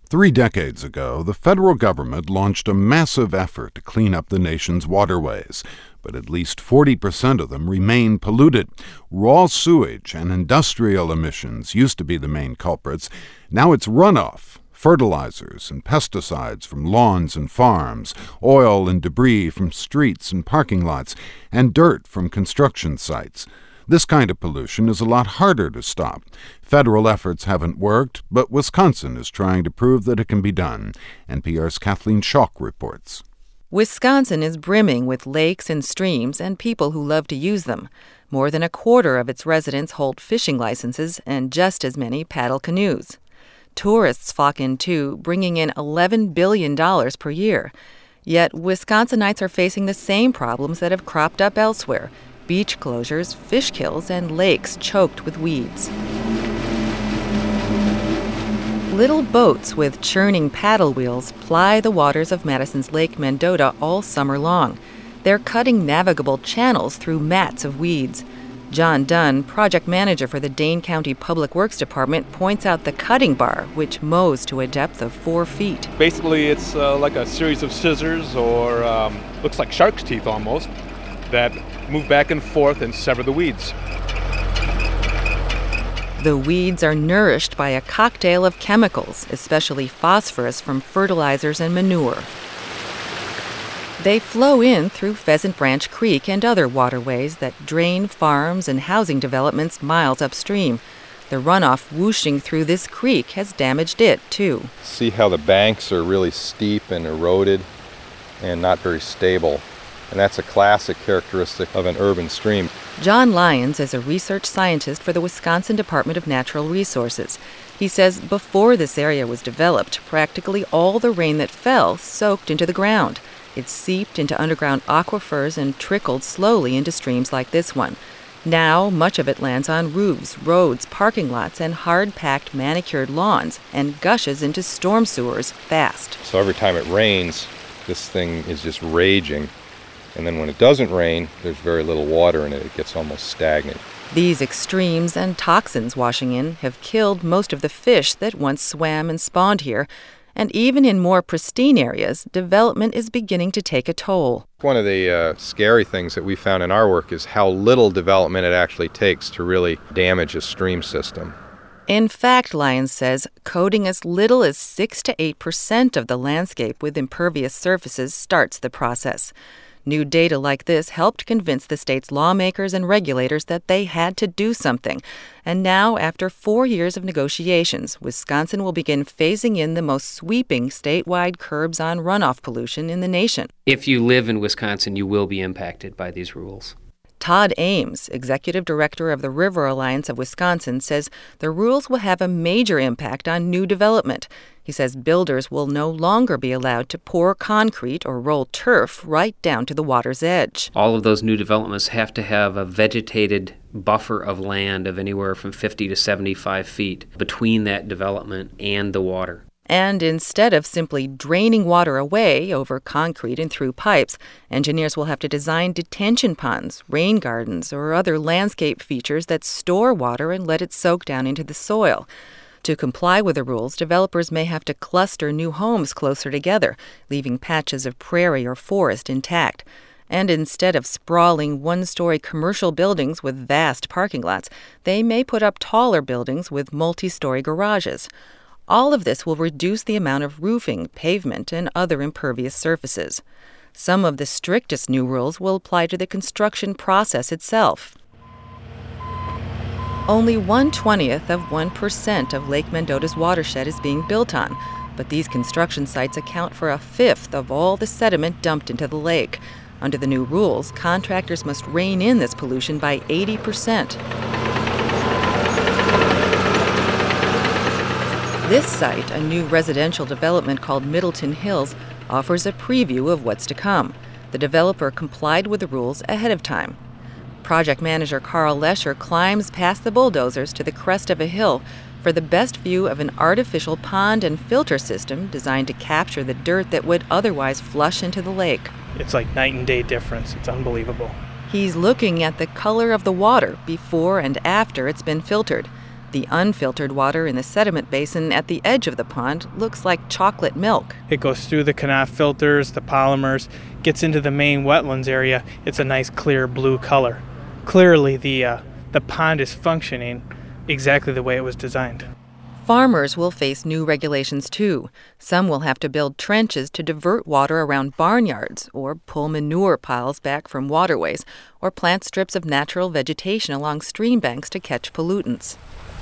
3 decades ago, the federal government launched a massive effort to clean up the nation's waterways, but at least 40% of them remain polluted. Raw sewage and industrial emissions used to be the main culprits. Now it's runoff, fertilizers and pesticides from lawns and farms, oil and debris from streets and parking lots, and dirt from construction sites. This kind of pollution is a lot harder to stop. Federal efforts haven't worked, but Wisconsin is trying to prove that it can be done. NPR's Kathleen Schock reports. Wisconsin is brimming with lakes and streams and people who love to use them. More than a quarter of its residents hold fishing licenses, and just as many paddle canoes. Tourists flock in too, bringing in $11 billion per year. Yet Wisconsinites are facing the same problems that have cropped up elsewhere: beach closures, fish kills, and lakes choked with weeds. Little boats with churning paddle wheels ply the waters of Madison's Lake Mendota all summer long. They're cutting navigable channels through mats of weeds. John Dunn, project manager for the Dane County Public Works Department, points out the cutting bar, which mows to a depth of 4 feet. Basically, it's like a series of scissors, or looks like shark's teeth almost, that move back and forth and sever the weeds. The weeds are nourished by a cocktail of chemicals, especially phosphorus from fertilizers and manure. They flow in through Pheasant Branch Creek and other waterways that drain farms and housing developments miles upstream. The runoff whooshing through this creek has damaged it, too. See how the banks are really steep and eroded and not very stable. And that's a classic characteristic of an urban stream. John Lyons is a research scientist for the Wisconsin Department of Natural Resources. He says before this area was developed, practically all the rain that fell soaked into the ground. It seeped into underground aquifers and trickled slowly into streams like this one. Now, much of it lands on roofs, roads, parking lots, and hard-packed manicured lawns, and gushes into storm sewers fast. So every time it rains, this thing is just raging. And then when it doesn't rain, there's very little water in it. It gets almost stagnant. These extremes and toxins washing in have killed most of the fish that once swam and spawned here. And even in more pristine areas, development is beginning to take a toll. One of the scary things that we found in our work is how little development it actually takes to really damage a stream system. In fact, Lyons says, coating as little as 6 to 8% of the landscape with impervious surfaces starts the process. New data like this helped convince the state's lawmakers and regulators that they had to do something. And now, after 4 years of negotiations, Wisconsin will begin phasing in the most sweeping statewide curbs on runoff pollution in the nation. If you live in Wisconsin, you will be impacted by these rules. Todd Ames, executive director of the River Alliance of Wisconsin, says the rules will have a major impact on new development. He says builders will no longer be allowed to pour concrete or roll turf right down to the water's edge. All of those new developments have to have a vegetated buffer of land of anywhere from 50 to 75 feet between that development and the water. And instead of simply draining water away over concrete and through pipes, engineers will have to design detention ponds, rain gardens, or other landscape features that store water and let it soak down into the soil. To comply with the rules, developers may have to cluster new homes closer together, leaving patches of prairie or forest intact. And instead of sprawling one-story commercial buildings with vast parking lots, they may put up taller buildings with multi-story garages. All of this will reduce the amount of roofing, pavement, and other impervious surfaces. Some of the strictest new rules will apply to the construction process itself. Only 1/20th of 1% of Lake Mendota's watershed is being built on, but these construction sites account for 1/5 of all the sediment dumped into the lake. Under the new rules, contractors must rein in this pollution by 80%. This site, a new residential development called Middleton Hills, offers a preview of what's to come. The developer complied with the rules ahead of time. Project manager Carl Lesher climbs past the bulldozers to the crest of a hill for the best view of an artificial pond and filter system designed to capture the dirt that would otherwise flush into the lake. It's like night and day difference. It's unbelievable. He's looking at the color of the water before and after it's been filtered. The unfiltered water in the sediment basin at the edge of the pond looks like chocolate milk. It goes through the Knauf filters, the polymers, gets into the main wetlands area. It's a nice clear blue color. Clearly, the pond is functioning exactly the way it was designed. Farmers will face new regulations too. Some will have to build trenches to divert water around barnyards, or pull manure piles back from waterways, or plant strips of natural vegetation along stream banks to catch pollutants.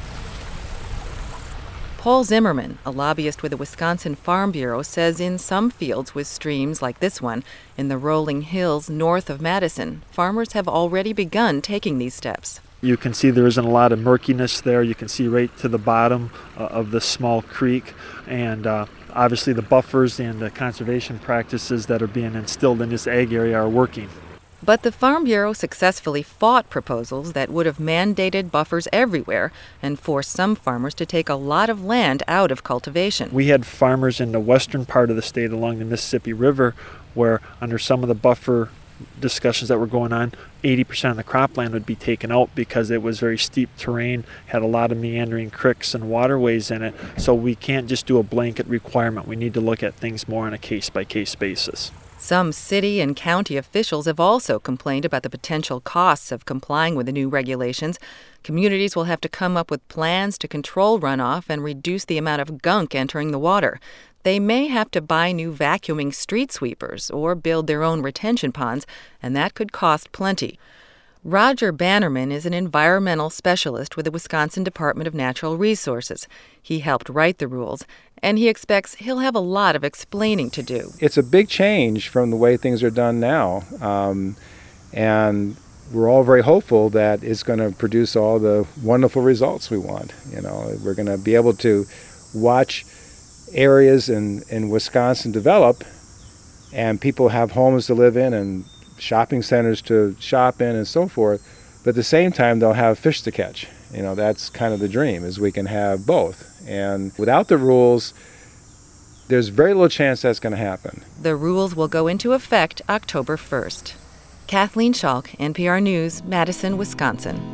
Paul Zimmerman, a lobbyist with the Wisconsin Farm Bureau, says in some fields with streams like this one, in the rolling hills north of Madison, farmers have already begun taking these steps. You can see there isn't a lot of murkiness there. You can see right to the bottom of the small creek. And obviously the buffers and the conservation practices that are being instilled in this ag area are working. But the Farm Bureau successfully fought proposals that would have mandated buffers everywhere and forced some farmers to take a lot of land out of cultivation. We had farmers in the western part of the state along the Mississippi River where under some of the buffer discussions that were going on, 80% of the cropland would be taken out because it was very steep terrain, had a lot of meandering creeks and waterways in it. So we can't just do a blanket requirement. We need to look at things more on a case-by-case basis. Some city and county officials have also complained about the potential costs of complying with the new regulations. Communities will have to come up with plans to control runoff and reduce the amount of gunk entering the water. They may have to buy new vacuuming street sweepers or build their own retention ponds, and that could cost plenty. Roger Bannerman is an environmental specialist with the Wisconsin Department of Natural Resources. He helped write the rules, and he expects he'll have a lot of explaining to do. It's a big change from the way things are done now, and we're all very hopeful that it's going to produce all the wonderful results we want. You know, we're going to be able to watch areas in Wisconsin develop, and people have homes to live in and shopping centers to shop in and so forth, but at the same time they'll have fish to catch. You know, that's kind of the dream, is we can have both. And without the rules, there's very little chance that's going to happen. The rules will go into effect October 1st. Kathleen Schalk, NPR News, Madison, Wisconsin.